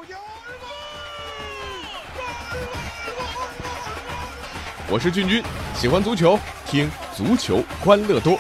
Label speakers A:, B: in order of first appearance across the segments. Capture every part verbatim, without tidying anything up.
A: 我是俊君，喜欢足球，听足球欢乐多。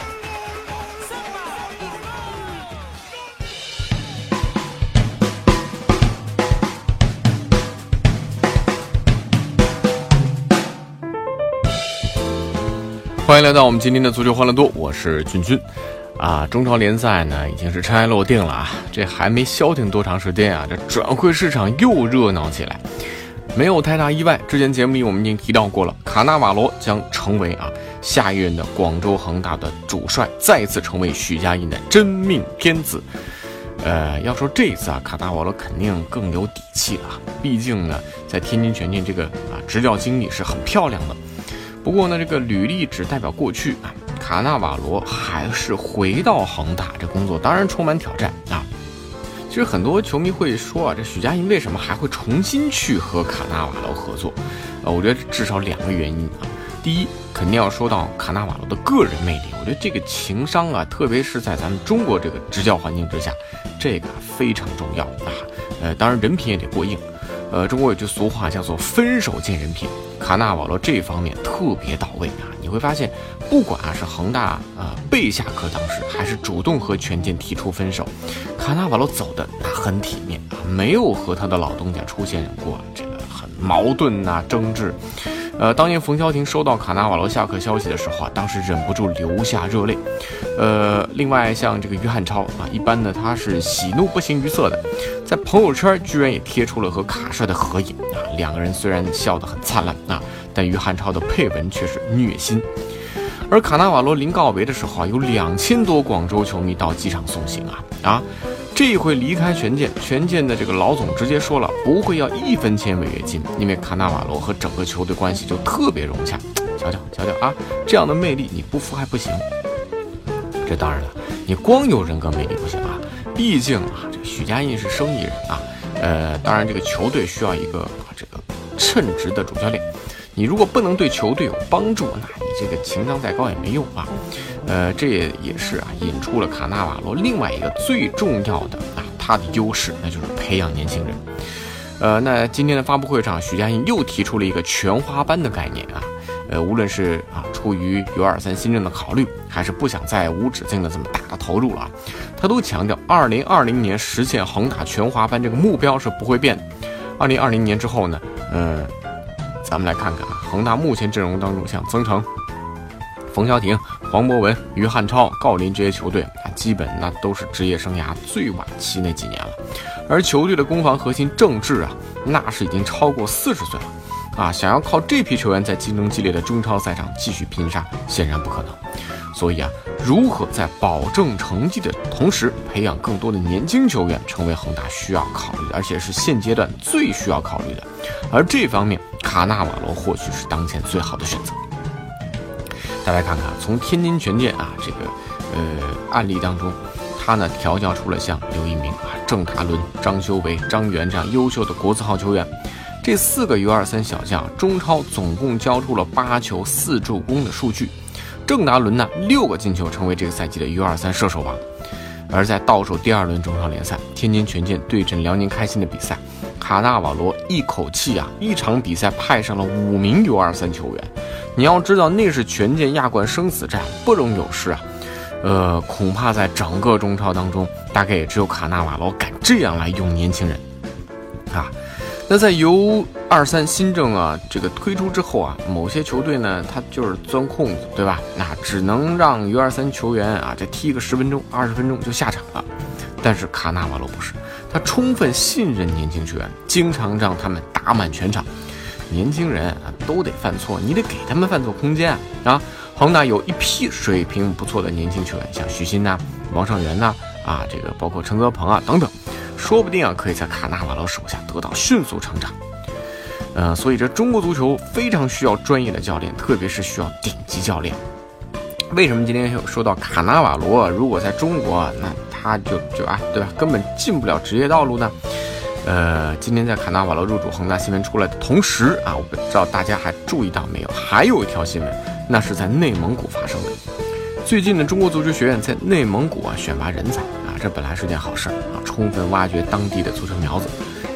A: 欢迎来到我们今天的足球欢乐多，我是俊君。啊，中超联赛呢已经是尘埃落定了啊，这还没消停多长时间啊，这转会市场又热闹起来。没有太大意外，之前节目里我们已经提到过了，卡纳瓦罗将成为啊下一任的广州恒大的主帅，再次成为许家印的真命天子。呃，要说这一次啊，卡纳瓦罗肯定更有底气了，毕竟呢，在天津权健这个啊执教经历是很漂亮的。不过呢，这个履历只代表过去啊，卡纳瓦罗还是回到恒大，这工作当然充满挑战啊。其实很多球迷会说啊，这许家印为什么还会重新去和卡纳瓦罗合作？呃，我觉得至少两个原因啊。第一，肯定要说到卡纳瓦罗的个人魅力，我觉得这个情商啊，特别是在咱们中国这个执教环境之下，这个非常重要啊。呃，当然人品也得过硬。呃，中国有句俗话叫做分手见人品，卡纳瓦罗这方面特别到位啊。你会发现，不管啊是恒大啊、呃、被下课当时，还是主动和权健提出分手，卡纳瓦罗走的那很体面啊，没有和他的老东家出现过这个很矛盾啊争执。呃，当年冯潇霆收到卡纳瓦罗下课消息的时候啊，当时忍不住流下热泪。呃，另外像这个于汉超啊，一般呢他是喜怒不形于色的，在朋友圈居然也贴出了和卡帅的合影啊，两个人虽然笑得很灿烂啊，但于汉超的配文却是虐心。而卡纳瓦罗临告别的时候啊，有两千多广州球迷到机场送行啊啊！这一回离开权健，权健的这个老总直接说了，不会要一分钱违约金，因为卡纳瓦罗和整个球队关系就特别融洽。瞧瞧瞧瞧啊，这样的魅力你不服还不行。这当然了，你光有人格魅力不行啊，毕竟啊，这个许家印是生意人啊。呃，当然这个球队需要一个啊这个称职的主教练。你如果不能对球队有帮助，那你这个情商再高也没用啊。呃，这也也是啊，引出了卡纳瓦罗另外一个最重要的啊，他的优势，那就是培养年轻人。呃，那今天的发布会上，许家印又提出了一个全华班的概念啊。呃，无论是啊出于 U 二十三 新政的考虑，还是不想再无止境的这么大的投入了啊，他都强调二零二零年实现恒大全华班这个目标是不会变的。二零二零年之后呢，嗯、呃。咱们来看看啊，恒大目前阵容当中，像曾诚、冯潇霆、黄博文、于汉超、郜林这些球队啊，基本那都是职业生涯最晚期那几年了。而球队的攻防核心郑智啊，那是已经超过四十岁了啊，想要靠这批球员在竞争激烈的中超赛场继续拼杀，显然不可能。所以啊，如何在保证成绩的同时培养更多的年轻球员，成为恒大需要考虑的，而且是现阶段最需要考虑的。而这方面，卡纳瓦罗或许是当前最好的选择。大家看看，从天津权健啊这个呃案例当中，他呢调教出了像刘一鸣啊、郑达伦、张修维、张元这样优秀的国字号球员。这四个 U 二十三 小将，中超总共交出了八球四助攻的数据。郑达伦呢，六个进球，成为这个赛季的 U 二十三 射手王。而在倒数第二轮中超联赛，天津权健对阵辽宁开心的比赛，卡纳瓦罗一口气啊，一场比赛派上了五名 U 二十三 球员。你要知道，那是权健亚冠生死战，不容有失啊。呃，恐怕在整个中超当中，大概也只有卡纳瓦罗敢这样来用年轻人啊。那在 U 二十三 新政啊这个推出之后啊，某些球队呢，他就是钻空子，对吧？那只能让 U 二十三 球员啊，这踢个十分钟、二十分钟就下场了。但是卡纳瓦罗不是，他充分信任年轻球员，经常让他们打满全场。年轻人啊都得犯错，你得给他们犯错空间啊！啊，恒大有一批水平不错的年轻球员，像许昕呐、王上源呐，啊，这个包括陈泽鹏啊等等。说不定啊，可以在卡纳瓦罗手下得到迅速成长。呃，所以这中国足球非常需要专业的教练，特别是需要顶级教练。为什么今天有说到卡纳瓦罗，如果在中国，那他就就啊，对吧，根本进不了职业道路呢？呃，今天在卡纳瓦罗入主恒大新闻出来的同时啊，我不知道大家还注意到没有，还有一条新闻，那是在内蒙古发生的。最近呢，中国足球学院在内蒙古啊选拔人才啊，这本来是件好事啊，充分挖掘当地的足球苗子。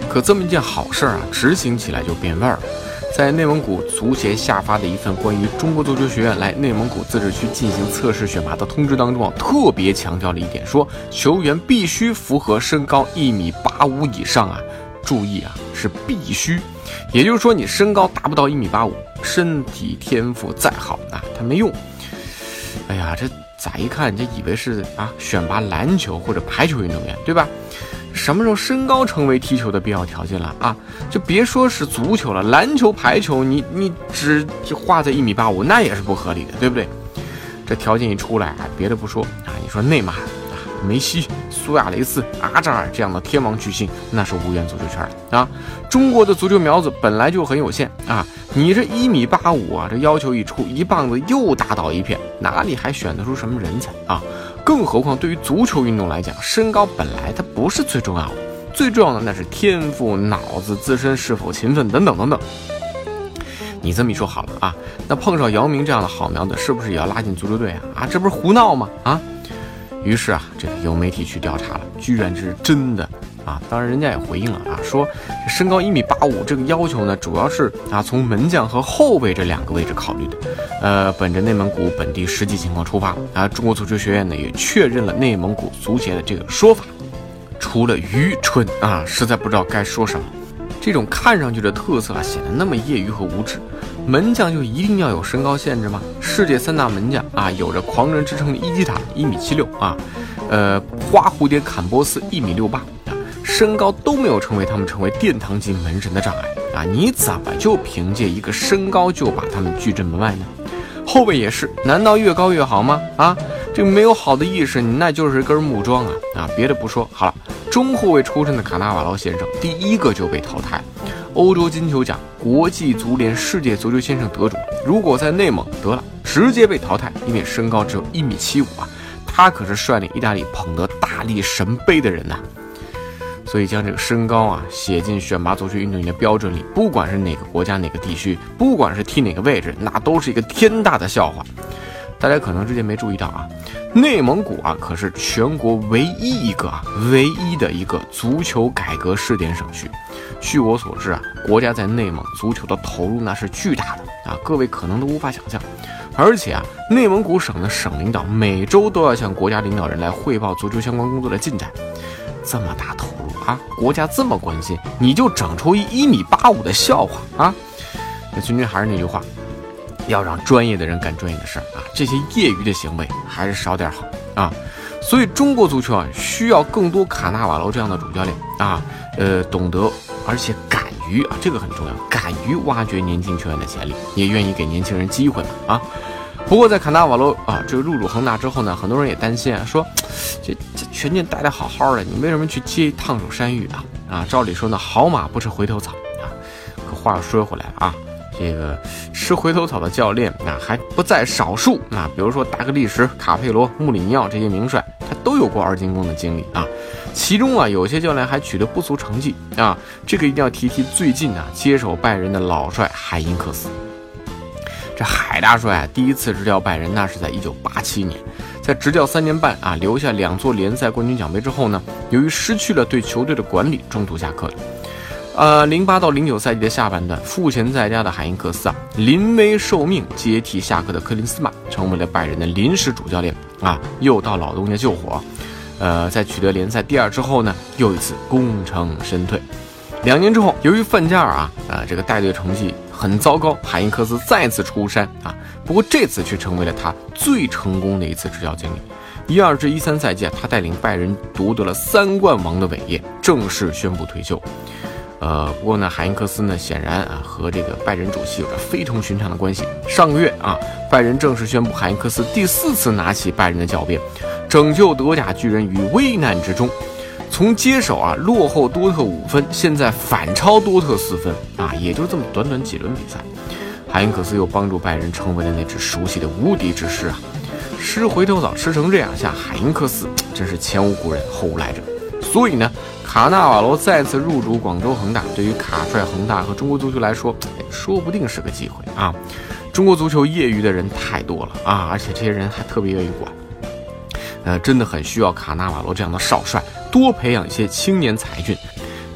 A: 可这么一件好事啊，执行起来就变味儿了。在内蒙古足协下发的一份关于中国足球学院来内蒙古自治区进行测试选拔的通知当中啊，特别强调了一点，说球员必须符合身高一米八五以上啊，注意啊，是必须，也就是说你身高达不到一米八五，身体天赋再好啊，它没用。哎呀，这咋一看你就以为是啊选拔篮球或者排球运动员，对吧？什么时候身高成为踢球的必要条件了啊？就别说是足球了，篮球、排球，你你只画在一米八五，那也是不合理的，对不对？这条件一出来啊，别的不说啊，你说内马尔啊、梅西、苏亚雷斯、阿扎尔这样的天王巨星，那是无缘足球圈的啊。中国的足球苗子本来就很有限啊，你这一米八五啊，这要求一出，一棒子又打倒一片，哪里还选得出什么人才啊？更何况对于足球运动来讲，身高本来它不是最重要的，最重要的那是天赋、脑子、自身是否勤奋等等等等。你这么一说好了啊，那碰上姚明这样的好苗子，是不是也要拉进足球队啊？啊，这不是胡闹吗？啊，于是啊，这个有媒体去调查了，居然这是真的啊！当然人家也回应了啊，说这身高一米八五这个要求呢，主要是啊从门将和后卫这两个位置考虑的。呃，本着内蒙古本地实际情况出发啊，中国足球学院呢也确认了内蒙古足协的这个说法。除了愚蠢啊，实在不知道该说什么。这种看上去的特色啊，显得那么业余和无知。门将就一定要有身高限制吗？世界三大门将啊，有着狂人之称的伊基塔一米七六啊，呃，花蝴蝶坎波斯一米六八啊，身高都没有成为他们成为殿堂级门神的障碍啊！你怎么就凭借一个身高就把他们拒之门外呢？后卫也是，难道越高越好吗？啊，这个没有好的意识，你那就是一根木桩啊！啊，别的不说，好了，中后卫出身的卡纳瓦罗先生第一个就被淘汰。欧洲金球奖、国际足联世界足球先生得主，如果在内蒙得了，直接被淘汰，因为身高只有一米七五啊！他可是率领意大利捧得大力神杯的人呐、啊。所以将这个身高啊写进选拔足球运动员的标准里，不管是哪个国家哪个地区，不管是踢哪个位置，那都是一个天大的笑话。大家可能之前没注意到啊，内蒙古啊可是全国唯一一个啊唯一的一个足球改革试点省区。据我所知啊，国家在内蒙足球的投入那是巨大的啊，各位可能都无法想象。而且啊，内蒙古省的省领导每周都要向国家领导人来汇报足球相关工作的进展。这么大投入啊，国家这么关心，你就整出一一米八五的笑话啊！那君君还是那句话，要让专业的人干专业的事儿啊，这些业余的行为还是少点好啊。所以中国足球啊，需要更多卡纳瓦罗这样的主教练啊，呃，懂得而且敢于啊，这个很重要，敢于挖掘年轻球员的潜力，也愿意给年轻人机会嘛啊。不过在卡纳瓦罗啊这个入主恒大之后呢，很多人也担心啊，说这这全健带得好好的，你为什么去接烫手山芋啊？啊，照理说呢，好马不吃回头草啊。可话又说回来了啊，这个吃回头草的教练啊还不在少数啊，比如说达格利什、卡佩罗、穆里尼奥这些名帅，他都有过二进宫的经历啊。其中啊，有些教练还取得不俗成绩啊。这个一定要提提最近啊接手拜仁的老帅海因克斯。这海大帅啊，第一次执教拜仁那是在一九八七年，在执教三年半啊，留下两座联赛冠军奖杯之后呢，由于失去了对球队的管理，中途下课了。呃，零八到零九赛季的下半段，赋闲在家的海因克斯啊，临危受命接替下课的克林斯曼，成为了拜仁的临时主教练啊，又到老东家救火。呃，在取得联赛第二之后呢，又一次功成身退。两年之后，由于范加尔啊，啊、呃，这个带队成绩很糟糕，海因克斯再次出山啊，不过这次却成为了他最成功的一次执教经历。一二至一三赛季啊，他带领拜仁夺得了三冠王的伟业，正式宣布退休。呃，不过呢，海因克斯呢，显然啊和这个拜仁主席有着非同寻常的关系。上个月啊，拜仁正式宣布海因克斯第四次拿起拜仁的教鞭，拯救德甲巨人于危难之中。从接手啊落后多特五分，现在反超多特四分啊，也就这么短短几轮比赛，海因克斯又帮助拜仁成为了那支熟悉的无敌之师啊。吃回头草吃成这样，像海因克斯真是前无古人后无来者。所以呢，卡纳瓦罗再次入主广州恒大，对于卡帅恒大和中国足球来说，说不定是个机会啊。中国足球业余的人太多了啊，而且这些人还特别愿意管。呃，真的很需要卡纳瓦罗这样的少帅多培养一些青年才俊。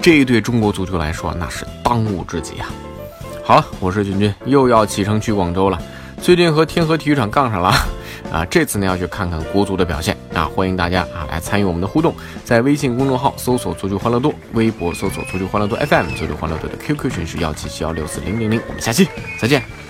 A: 这对中国足球来说那是当务之急啊。好了，我是君君，又要启程去广州了。最近和天河体育场杠上了啊，这次呢要去看看国足的表现啊，欢迎大家啊来参与我们的互动，在微信公众号搜索足球欢乐多，微博搜索足球欢乐多 F M， 足球欢乐多的 Q Q 群是幺七七幺六四零零零，我们下期再见。